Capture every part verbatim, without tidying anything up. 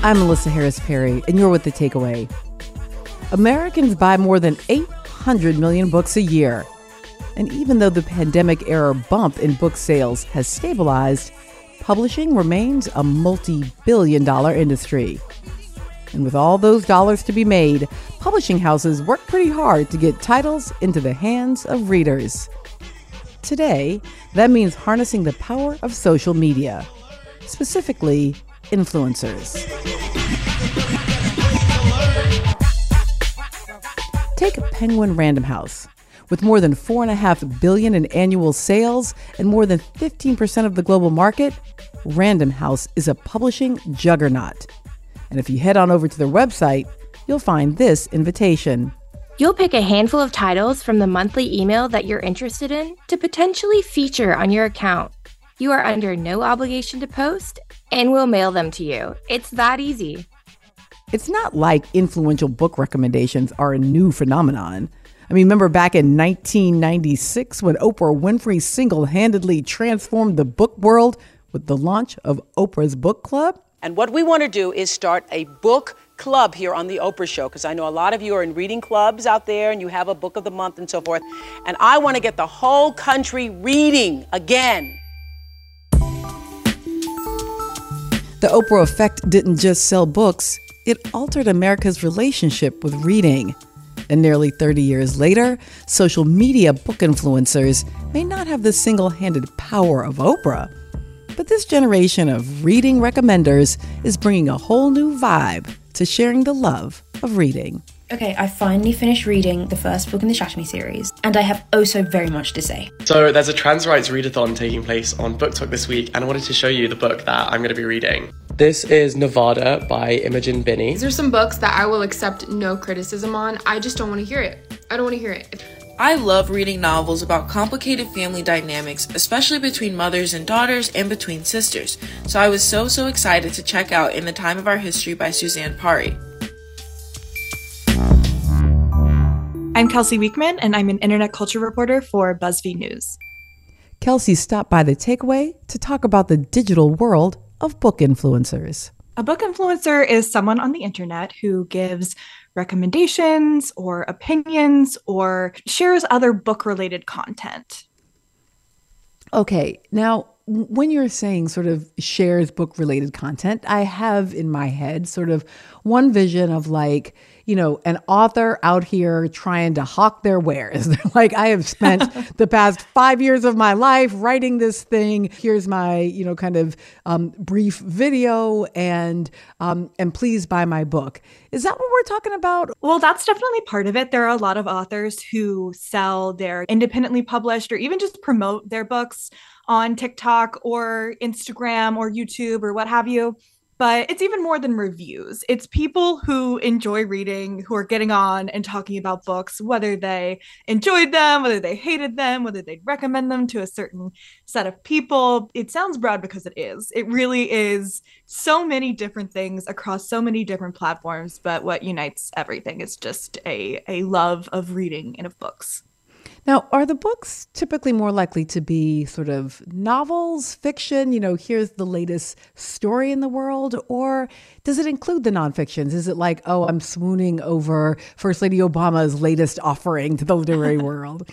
I'm Melissa Harris Perry, and you're with The Takeaway. Americans buy more than eight hundred million books a year. And even though the pandemic-era bump in book sales has stabilized, publishing remains a multi-billion dollar industry. And with all those dollars to be made, publishing houses work pretty hard to get titles into the hands of readers. Today, that means harnessing the power of social media, specifically influencers. Take Penguin Random House. With more than four and a half billion in annual sales and more than fifteen percent of the global market, Random House is a publishing juggernaut. And if you head on over to their website, you'll find this invitation. You'll pick a handful of titles from the monthly email that you're interested in to potentially feature on your account. You are under no obligation to post, and we'll mail them to you. It's that easy. It's not like influential book recommendations are a new phenomenon. I mean, remember back in nineteen ninety-six when Oprah Winfrey single-handedly transformed the book world with the launch of Oprah's Book Club? And what we want to do is start a book club here on The Oprah Show, because I know a lot of you are in reading clubs out there and you have a book of the month and so forth. And I want to get the whole country reading again. The Oprah effect didn't just sell books, it altered America's relationship with reading. And nearly thirty years later, social media book influencers may not have the single-handed power of Oprah, but this generation of reading recommenders is bringing a whole new vibe to sharing the love of reading. Okay, I finally finished reading the first book in the Shatter Me series, and I have oh so very much to say. So there's a trans rights readathon taking place on Book Talk this week, and I wanted to show you the book that I'm going to be reading. This is Nevada by Imogen Binney. These are some books that I will accept no criticism on. I just don't want to hear it. I don't want to hear it. I love reading novels about complicated family dynamics, especially between mothers and daughters and between sisters. So I was so, so excited to check out In the Time of Our History by Suzanne Parry. I'm Kelsey Weekman, and I'm an internet culture reporter for BuzzFeed News. Kelsey stopped by The Takeaway to talk about the digital world of book influencers. A book influencer is someone on the internet who gives recommendations or opinions or shares other book-related content. Okay, now when you're saying sort of shares book-related content, I have in my head sort of one vision of like, you know, an author out here trying to hawk their wares. They're like, I have spent the past five years of my life writing this thing. Here's my, you know, kind of um, brief video, and um, and please buy my book. Is that what we're talking about? Well, that's definitely part of it. There are a lot of authors who sell their independently published or even just promote their books on TikTok or Instagram or YouTube or what have you. But it's even more than reviews. It's people who enjoy reading, who are getting on and talking about books, whether they enjoyed them, whether they hated them, whether they'd recommend them to a certain set of people. It sounds broad because it is. It really is so many different things across so many different platforms. But what unites everything is just a, a love of reading and of books. Now, are the books typically more likely to be sort of novels, fiction, you know, here's the latest story in the world, or does it include the nonfictions? Is it like, oh, I'm swooning over First Lady Obama's latest offering to the literary world?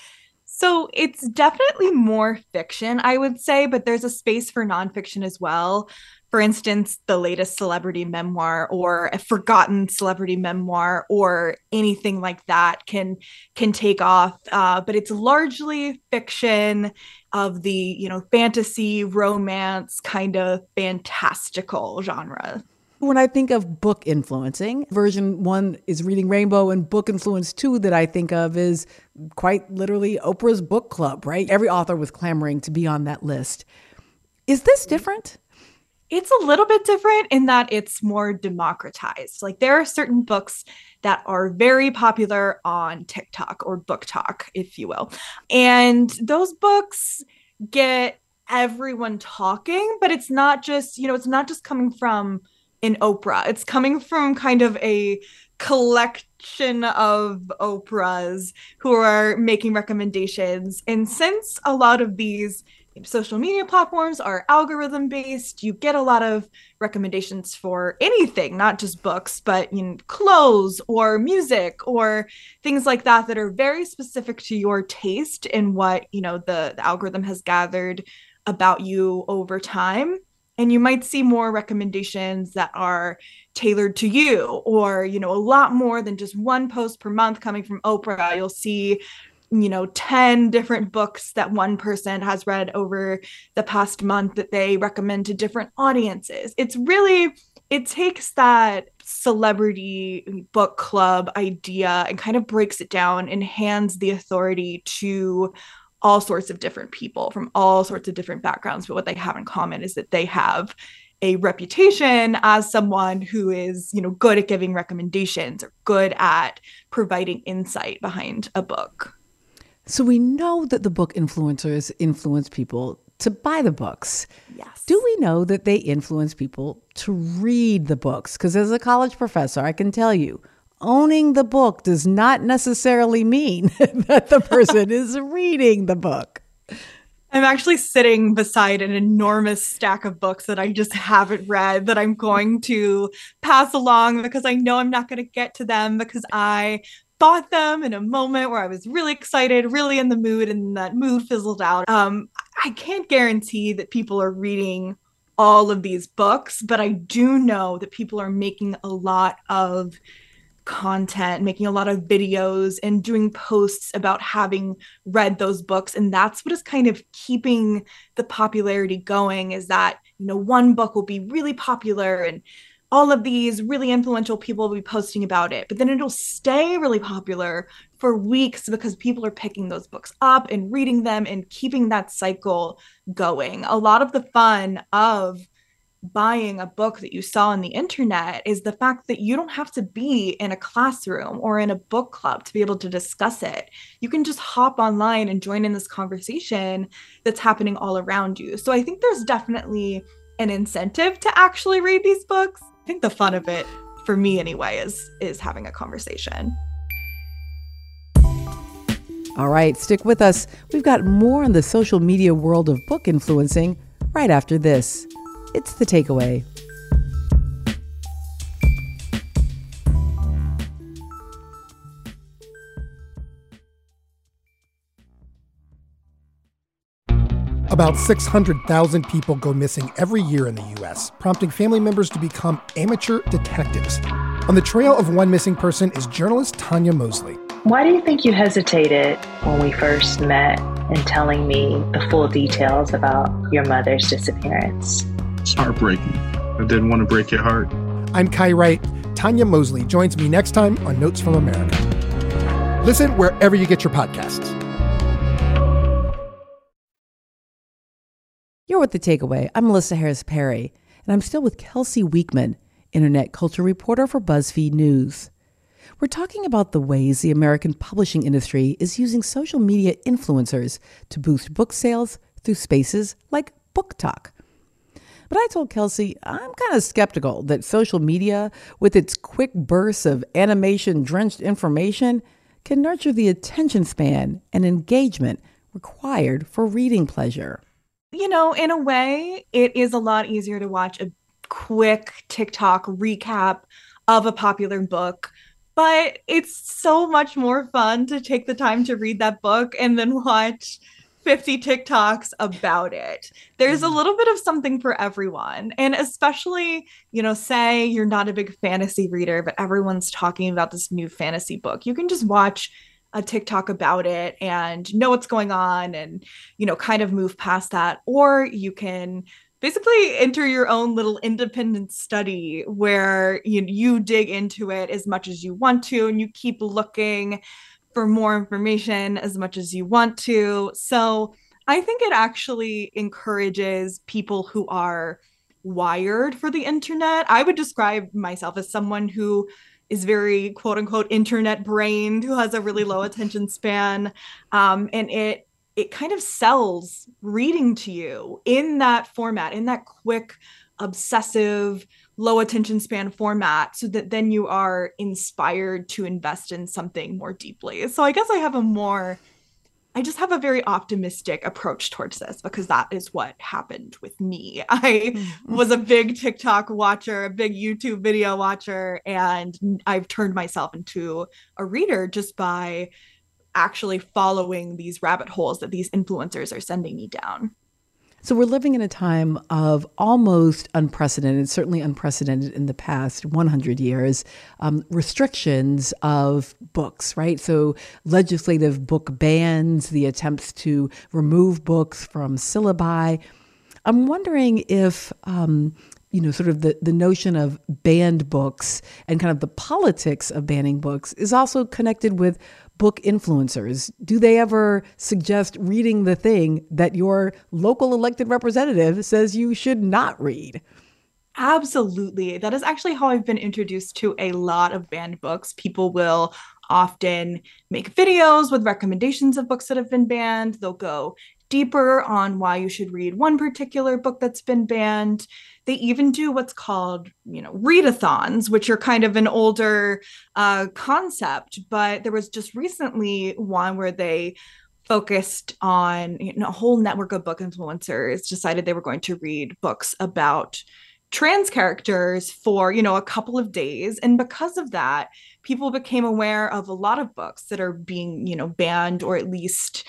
So it's definitely more fiction, I would say, but there's a space for nonfiction as well. For instance, the latest celebrity memoir or a forgotten celebrity memoir or anything like that can can take off. Uh, but it's largely fiction of the, you know, fantasy, romance, kind of fantastical genre. When I think of book influencing, version one is Reading Rainbow, and book influence two that I think of is quite literally Oprah's Book Club, right? Every author was clamoring to be on that list. Is this different? It's a little bit different in that it's more democratized. Like there are certain books that are very popular on TikTok or Book Talk, if you will. And those books get everyone talking, but it's not just, you know, it's not just coming from an Oprah. It's coming from kind of a collection of Oprahs who are making recommendations. And since a lot of these social media platforms are algorithm based. You get a lot of recommendations for anything, not just books, but you know, clothes or music or things like that that are very specific to your taste and what, you know, the, the algorithm has gathered about you over time. And you might see more recommendations that are tailored to you, or, you know, a lot more than just one post per month coming from Oprah. You'll see, you know, ten different books that one person has read over the past month that they recommend to different audiences. It's really, it takes that celebrity book club idea and kind of breaks it down and hands the authority to all sorts of different people from all sorts of different backgrounds. But what they have in common is that they have a reputation as someone who is, you know, good at giving recommendations or good at providing insight behind a book. So we know that the book influencers influence people to buy the books. Yes. Do we know that they influence people to read the books? Because as a college professor, I can tell you, owning the book does not necessarily mean that the person is reading the book. I'm actually sitting beside an enormous stack of books that I just haven't read that I'm going to pass along because I know I'm not going to get to them because I bought them in a moment where I was really excited, really in the mood, and that mood fizzled out. Um, I can't guarantee that people are reading all of these books, but I do know that people are making a lot of content, making a lot of videos and doing posts about having read those books. And that's what is kind of keeping the popularity going, is that, you know, one book will be really popular and all of these really influential people will be posting about it, but then it'll stay really popular for weeks because people are picking those books up and reading them and keeping that cycle going. A lot of the fun of buying a book that you saw on the internet is the fact that you don't have to be in a classroom or in a book club to be able to discuss it. You can just hop online and join in this conversation that's happening all around you. So I think there's definitely an incentive to actually read these books. I think the fun of it, for me anyway, is is having a conversation. All right, stick with us. We've got more on the social media world of book influencing right after this. It's The Takeaway. About six hundred thousand people go missing every year in the U S, prompting family members to become amateur detectives. On the trail of one missing person is journalist Tanya Mosley. Why do you think you hesitated when we first met in telling me the full details about your mother's disappearance? It's heartbreaking. I didn't want to break your heart. I'm Kai Wright. Tanya Mosley joins me next time on Notes from America. Listen wherever you get your podcasts. You're with The Takeaway. I'm Melissa Harris Perry, and I'm still with Kelsey Weekman, internet culture reporter for BuzzFeed News. We're talking about the ways the American publishing industry is using social media influencers to boost book sales through spaces like Book Talk. But I told Kelsey I'm kind of skeptical that social media, with its quick bursts of animation-drenched information, can nurture the attention span and engagement required for reading pleasure. You know, in a way, it is a lot easier to watch a quick TikTok recap of a popular book, but it's so much more fun to take the time to read that book and then watch fifty TikToks about it. There's a little bit of something for everyone. And especially, you know, say you're not a big fantasy reader, but everyone's talking about this new fantasy book. You can just watch a TikTok about it and know what's going on and, you know, kind of move past that. Or you can basically enter your own little independent study where you, you dig into it as much as you want to, and you keep looking for more information as much as you want to. So I think it actually encourages people who are wired for the internet. I would describe myself as someone who is very quote unquote internet brained, who has a really low attention span. Um, and it it kind of sells reading to you in that format, in that quick, obsessive, low attention span format, so that then you are inspired to invest in something more deeply. So I guess I have a more I just have a very optimistic approach towards this because that is what happened with me. I was a big TikTok watcher, a big YouTube video watcher, and I've turned myself into a reader just by actually following these rabbit holes that these influencers are sending me down. So we're living in a time of almost unprecedented, certainly unprecedented in the past one hundred years, um, restrictions of books, right? So legislative book bans, the attempts to remove books from syllabi. I'm wondering if, um, you know, sort of the, the notion of banned books and kind of the politics of banning books is also connected with book influencers. Do they ever suggest reading the thing that your local elected representative says you should not read? Absolutely. That is actually how I've been introduced to a lot of banned books. People will often make videos with recommendations of books that have been banned. They'll go deeper on why you should read one particular book that's been banned. They even do what's called, you know, readathons, which are kind of an older uh, concept. But there was just recently one where they focused on, you know, a whole network of book influencers decided they were going to read books about trans characters for, you know, a couple of days. And because of that, people became aware of a lot of books that are being, you know, banned or at least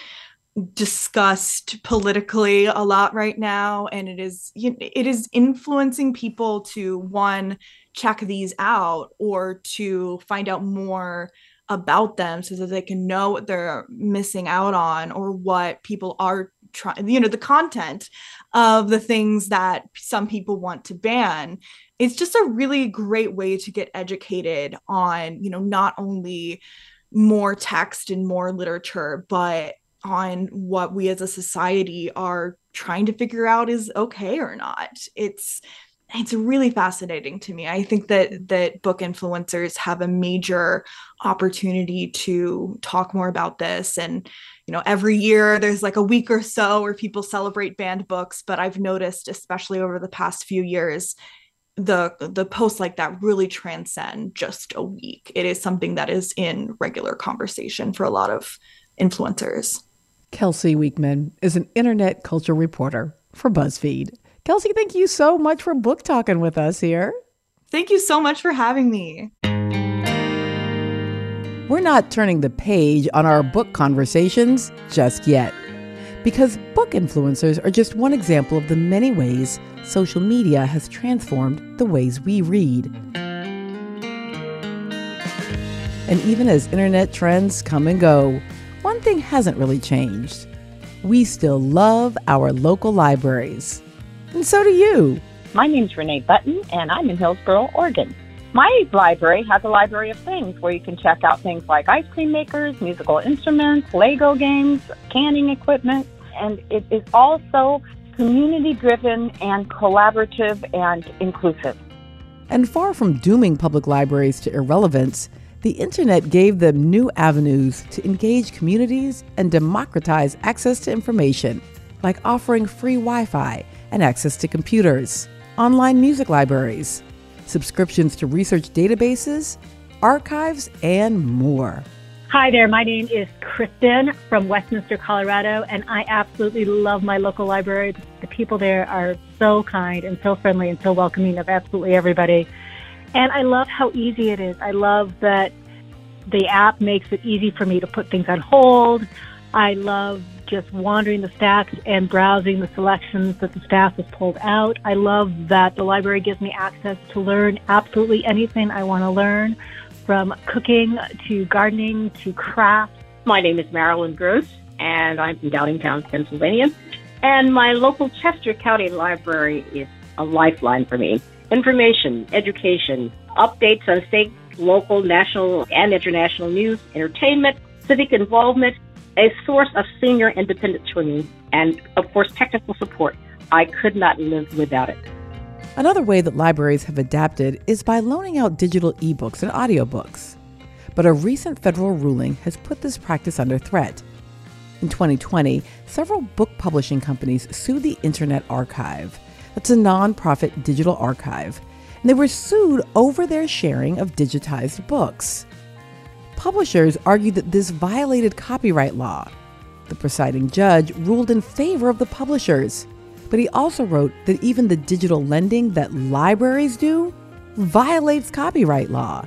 discussed politically a lot right now, and it is you know, it is influencing people to, one, check these out, or to find out more about them so that they can know what they're missing out on, or what people are trying, you know, the content of the things that some people want to ban. It's just a really great way to get educated on, you know, not only more text and more literature, but on what we as a society are trying to figure out is okay or not. It's it's really fascinating to me. I think that that book influencers have a major opportunity to talk more about this. And, you know, every year there's like a week or so where people celebrate banned books. But I've noticed, especially over the past few years, the the posts like that really transcend just a week. It is something that is in regular conversation for a lot of influencers. Kelsey Weekman is an internet culture reporter for BuzzFeed. Kelsey, thank you so much for book talking with us here. Thank you so much for having me. We're not turning the page on our book conversations just yet, because book influencers are just one example of the many ways social media has transformed the ways we read. And even as internet trends come and go, one thing hasn't really changed. We still love our local libraries. And so do you. My name's Renee Button, and I'm in Hillsboro, Oregon. My library has a library of things where you can check out things like ice cream makers, musical instruments, Lego games, canning equipment, and it is also community-driven and collaborative and inclusive. And far from dooming public libraries to irrelevance, the internet gave them new avenues to engage communities and democratize access to information, like offering free Wi-Fi and access to computers, online music libraries, subscriptions to research databases, archives, and more. Hi there, my name is Kristen from Westminster, Colorado, and I absolutely love my local library. The people there are so kind and so friendly and so welcoming of absolutely everybody. And I love how easy it is. I love that the app makes it easy for me to put things on hold. I love just wandering the stacks and browsing the selections that the staff has pulled out. I love that the library gives me access to learn absolutely anything I want to learn, from cooking to gardening to crafts. My name is Marilyn Gross, and I'm from Downingtown, Pennsylvania. And my local Chester County Library is a lifeline for me. Information, education, updates on state, local, national, and international news, entertainment, civic involvement, a source of senior independence for me, and, of course, technical support. I could not live without it. Another way that libraries have adapted is by loaning out digital ebooks and audiobooks. But a recent federal ruling has put this practice under threat. In twenty twenty, several book publishing companies sued the Internet Archive. That's a nonprofit digital archive. And they were sued over their sharing of digitized books. Publishers argued that this violated copyright law. The presiding judge ruled in favor of the publishers, but he also wrote that even the digital lending that libraries do violates copyright law.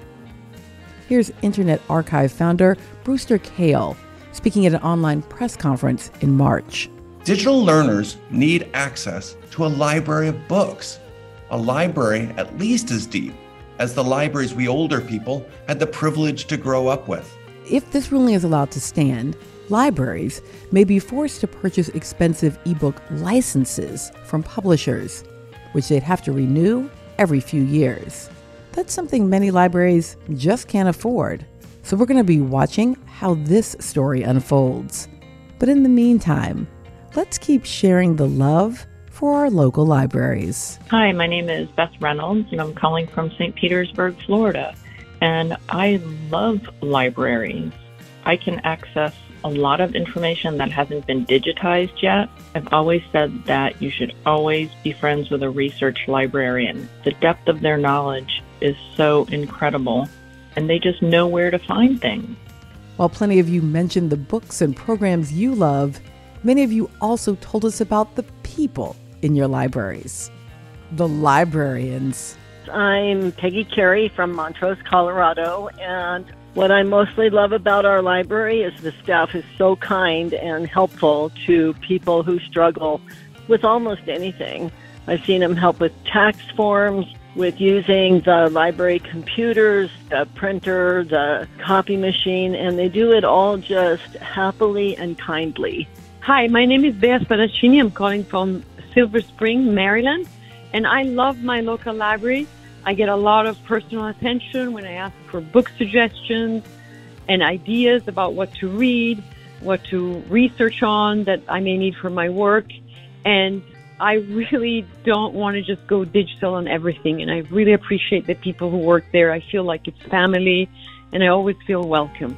Here's Internet Archive founder Brewster Kahle speaking at an online press conference in March. Digital learners need access to a library of books, a library at least as deep as the libraries we older people had the privilege to grow up with. If this ruling is allowed to stand, libraries may be forced to purchase expensive ebook licenses from publishers, which they'd have to renew every few years. That's something many libraries just can't afford. So we're going to be watching how this story unfolds. But in the meantime, let's keep sharing the love for our local libraries. Hi, my name is Beth Reynolds, and I'm calling from Saint Petersburg, Florida. And I love libraries. I can access a lot of information that hasn't been digitized yet. I've always said that you should always be friends with a research librarian. The depth of their knowledge is so incredible, and they just know where to find things. While plenty of you mentioned the books and programs you love, many of you also told us about the people in your libraries. The librarians. I'm Peggy Carey from Montrose, Colorado, and what I mostly love about our library is the staff is so kind and helpful to people who struggle with almost anything. I've seen them help with tax forms, with using the library computers, the printer, the copy machine, and they do it all just happily and kindly. Hi, my name is Bea Spadaccini. I'm calling from Silver Spring, Maryland, and I love my local library. I get a lot of personal attention when I ask for book suggestions and ideas about what to read, what to research on that I may need for my work. And I really don't want to just go digital on everything. And I really appreciate the people who work there. I feel like it's family, and I always feel welcome.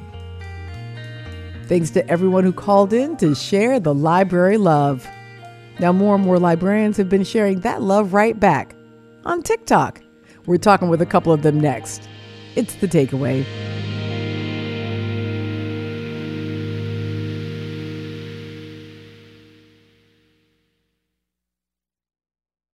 Thanks to everyone who called in to share the library love. Now more and more librarians have been sharing that love right back on TikTok. We're talking with a couple of them next. It's The Takeaway.